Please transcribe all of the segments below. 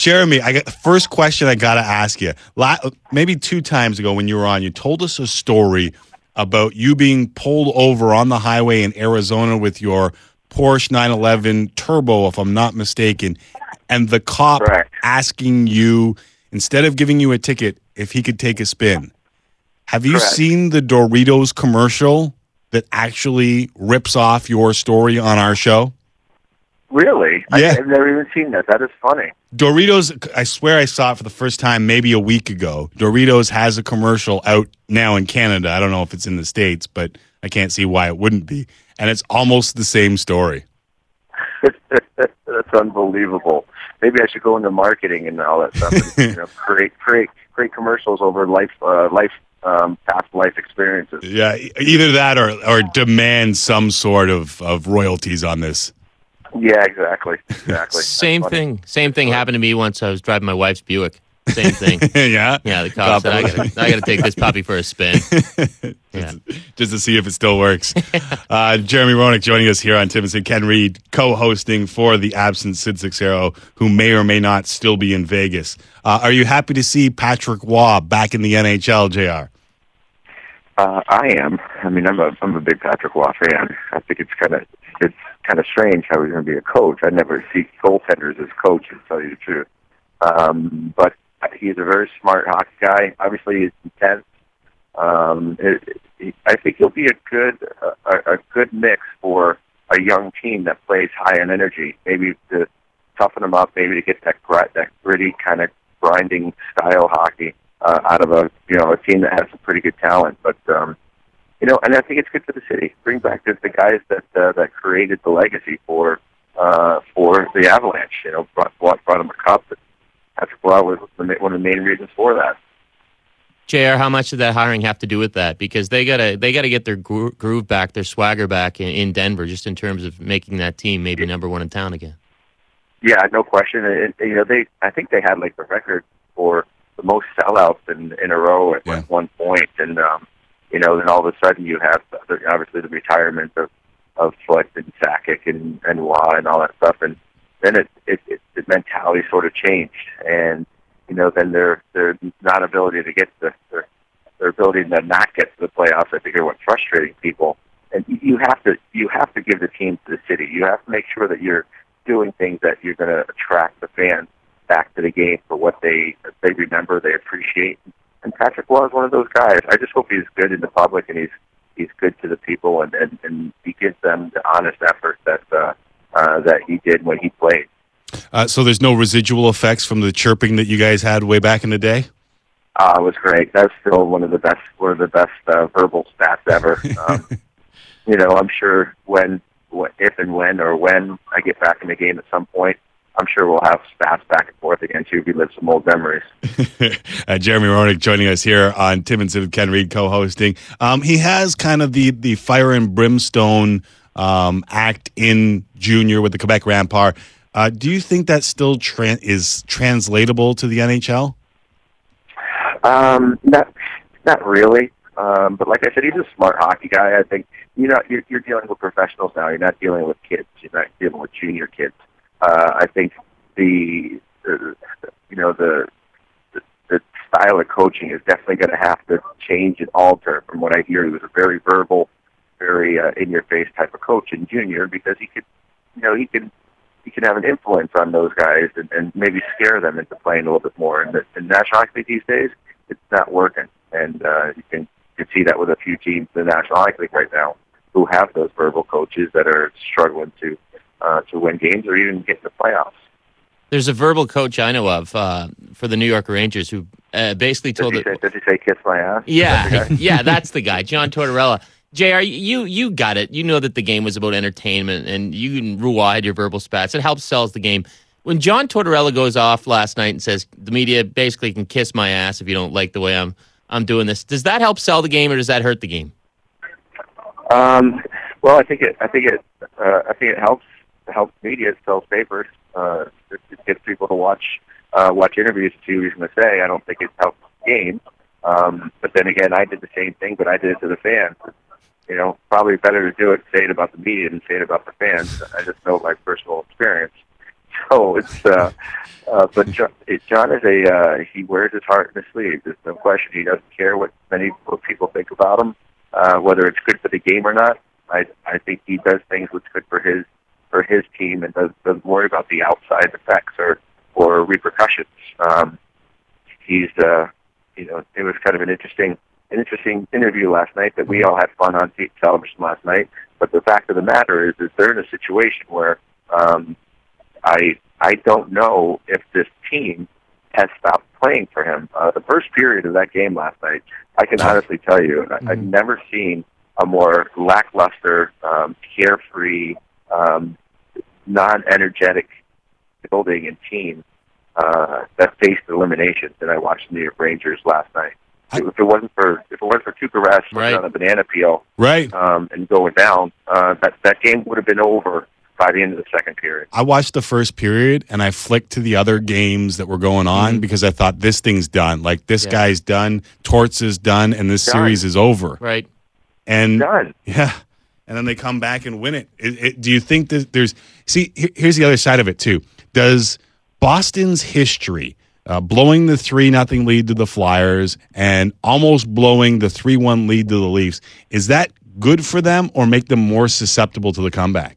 Jeremy, I got the first question I got to ask you. Maybe 2 times ago when you were on, you told us a story about you being pulled over on the highway in Arizona with your Porsche 911 Turbo, if I'm not mistaken, and the cop Correct. asking you, instead of giving you a ticket, if he could take a spin. Have you Correct. seen the Doritos commercial that actually rips off your story on our show? Really? Yeah. I've never even seen that. That is funny. Doritos, I swear I saw it for the first time maybe a week ago. Doritos has a commercial out now in Canada. I don't know if it's in the States, but I can't see why it wouldn't be. And it's almost the same story. That's unbelievable. Maybe I should go into marketing and all that stuff. And, create commercials over past life experiences. Yeah, either that or demand some sort of royalties on this. Yeah, exactly. Same thing happened to me once. I was driving my wife's Buick. Same thing. Yeah? Yeah, the cop said, I got to take this puppy for a spin. Yeah. Just to see if it still works. Jeremy Roenick joining us here on Tim and Ken Reed, co-hosting for the absent Sid Seixeiro, who may or may not still be in Vegas. Are you happy to see Patrick Waugh back in the NHL, JR? I am. I mean, I'm a big Patrick Waugh fan. I think it's kind of strange how he's going to be a coach. I never see goaltenders as coaches, to tell you the truth. But he's a very smart hockey guy. Obviously, he's intense. I think he'll be a good mix for a young team that plays high in energy. Maybe to toughen them up, maybe to get that gritty kind of grinding style hockey out of a team that has some pretty good talent. But and I think it's good for the city. Bring back the guys that created the legacy for the Avalanche. Brought them a cup. Patrick Waugh was one of the main reasons for that. JR, how much did that hiring have to do with that? Because they gotta get their groove back, their swagger back in Denver, just in terms of making that team maybe number one in town again. Yeah, no question. I think they had like the record for the most sellouts in a row at one point, and then all of a sudden you have obviously the retirement of Foote and Sakic and Waugh and all that stuff, and then the mentality sort of changed, and then their not ability to get their ability to not get to the playoffs, I think, are what frustrating people. And you have to give the team to the city. You have to make sure that you're doing things that you're going to attract the fans back to the game for what they remember, they appreciate. And Patrick Waugh is one of those guys. I just hope he's good in the public and he's good to the people, and he gives them the honest effort that he did when he played. So there's no residual effects from the chirping that you guys had way back in the day? It was great. That's still one of the best verbal stats ever. I'm sure when I get back in the game at some point, I'm sure we'll have spats back and forth again too. Relive some old memories. Jeremy Roenick joining us here on Tim and Sid with Ken Reed co-hosting. He has kind of the fire and brimstone act in junior with the Quebec Rampart. Do you think that still is translatable to the NHL? Not really. But like I said, he's a smart hockey guy. I think you're dealing with professionals now. You're not dealing with kids. You're not dealing with junior kids. I think the style of coaching is definitely going to have to change and alter. From what I hear, he was a very verbal, very in-your-face type of coach in junior, because he can have an influence on those guys and maybe scare them into playing a little bit more. And in National Hockey League these days, it's not working. And you can see that with a few teams in the National Hockey League right now who have those verbal coaches that are struggling to win games or even get in the playoffs. There's a verbal coach I know of for the New York Rangers who basically told Does he say kiss my ass? Yeah, yeah, that's the guy, John Tortorella. JR, you got it. You know that the game was about entertainment, and you and Roy had your verbal spats. It helps sells the game. When John Tortorella goes off last night and says the media basically can kiss my ass if you don't like the way I'm doing this, does that help sell the game or does that hurt the game? Well, I think it helps media. It sells papers. It gets people to watch interviews to see what he's going to say. I don't think it helps the game. But then again, I did the same thing, but I did it to the fans. Probably better to say it about the media than say it about the fans. I just know my personal experience. So but John is he wears his heart in his sleeve. There's no question. He doesn't care what people think about him, whether it's good for the game or not. I think he does things what's good for his team and doesn't worry about the outside effects or repercussions. He's it was kind of an interesting interview last night that we all had fun on television last night. But the fact of the matter is they're in a situation where I don't know if this team has stopped playing for him. The first period of that game last night, I can honestly tell you, I've never seen a more lackluster, carefree, non-energetic building and team that faced elimination than I watched the New York Rangers last night. If it wasn't for Tuukka Rask on a banana peel, and going down, that game would have been over by the end of the second period. I watched the first period and I flicked to the other games that were going on because I thought this thing's done. Like this guy's done, Torts is done, and this series is over. Right. And done. Yeah. And then they come back and win it. Do you think that here's the other side of it too. Does Boston's history, blowing the 3-0 lead to the Flyers and almost blowing the 3-1 lead to the Leafs, is that good for them or make them more susceptible to the comeback?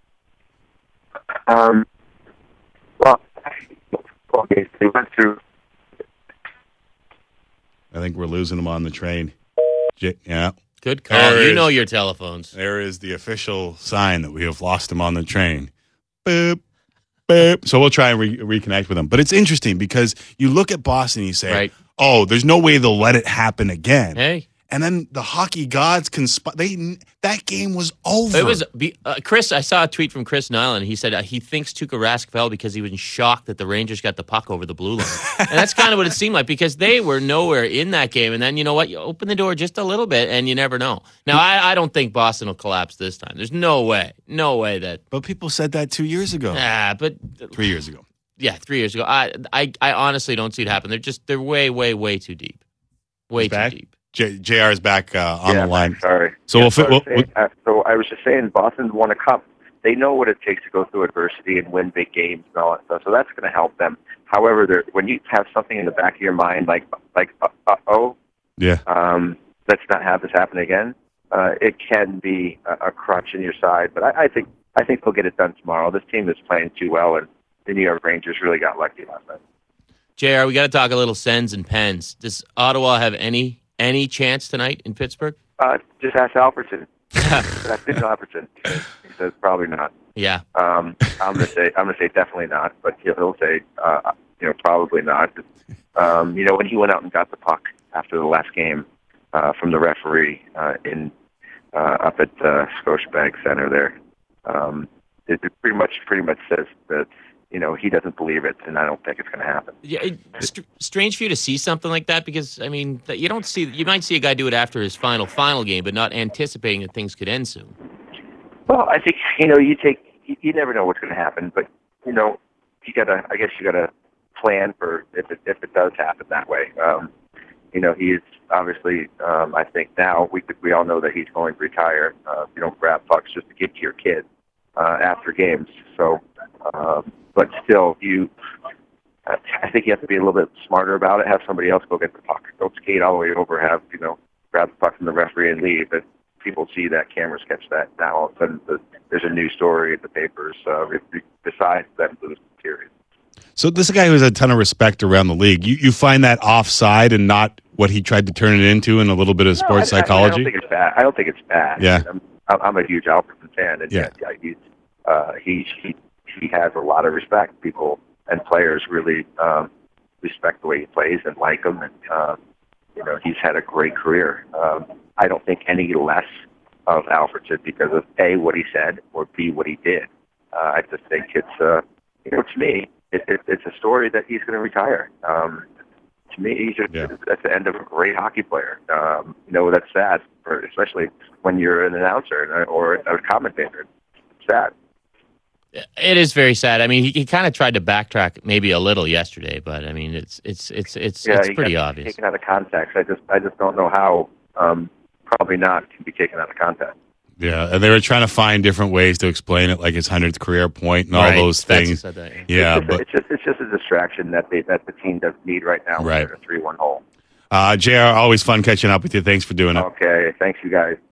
They went through. I think we're losing them on the train. Yeah. Good call. You know your telephones. There is the official sign that we have lost him on the train. Boop, boop. So we'll try and reconnect with them. But it's interesting because you look at Boston and you say, oh, there's no way they'll let it happen again. Hey. And then the hockey gods that game was over. It was Chris. I saw a tweet from Chris Nyland. He said he thinks Tuukka Rask fell because he was in shock that the Rangers got the puck over the blue line, and that's kind of what it seemed like because they were nowhere in that game. And then you know what? You open the door just a little bit, and you never know. Now I don't think Boston will collapse this time. There's no way that. But people said that 2 years ago. But 3 years ago. Yeah, 3 years ago. I honestly don't see it happen. They're way too deep. Way too deep. JR is back on the line. Sorry. So so I was just saying, Boston won a cup. They know what it takes to go through adversity and win big games and all that stuff. So that's going to help them. However, when you have something in the back of your mind let's not have this happen again. It can be a crutch in your side. But I think they'll get it done tomorrow. This team is playing too well, and the New York Rangers really got lucky last night. JR, we got to talk a little Sens and Pens. Does Ottawa have any chance tonight in Pittsburgh? Just ask Alfredson. Ask Mitch Alfredson. He says probably not. Yeah. I'm gonna say definitely not, but he'll say probably not. When he went out and got the puck after the last game from the referee up at Scotiabank Center there, it pretty much says that. He doesn't believe it, and I don't think it's going to happen. Yeah, strange for you to see something like that because, I mean, you might see a guy do it after his final game, but not anticipating that things could end soon. Well, I think, you never know what's going to happen, but, you gotta plan for if it does happen that way. He's obviously, I think now we all know that he's going to retire. You don't grab pucks just to give to your kid after games. So, but still, I think you have to be a little bit smarter about it. Have somebody else go get the puck. Don't skate all the way over. Grab the puck from the referee and leave. But people see that, cameras catch that. Now all of a sudden, there's a news story in the papers besides them losing the period. So this is a guy who has a ton of respect around the league. You find that offside and not what he tried to turn it into in a little bit of sports psychology? I don't think it's bad. Yeah. I'm a huge Alfredson fan, and he has a lot of respect. People and players really respect the way he plays and like him, and he's had a great career. I don't think any less of Alfredson because of A, what he said, or B, what he did. I just think it's to me it's a story that he's going to retire. To me, that's the end of a great hockey player. That's sad, especially when you're an announcer or a commentator. It's sad. It is very sad. I mean, he kind of tried to backtrack maybe a little yesterday, but I mean, it's pretty obvious. Taken out of context. I just don't know how. Probably not can be taken out of context. Yeah, and they were trying to find different ways to explain it, like his 100th career point and all Right. those That's things. said that. Yeah, It's just a distraction that the team doesn't need right now. Right. When they're in a 3-1 hole. JR, always fun catching up with you. Thanks for doing it. Okay, thanks you guys.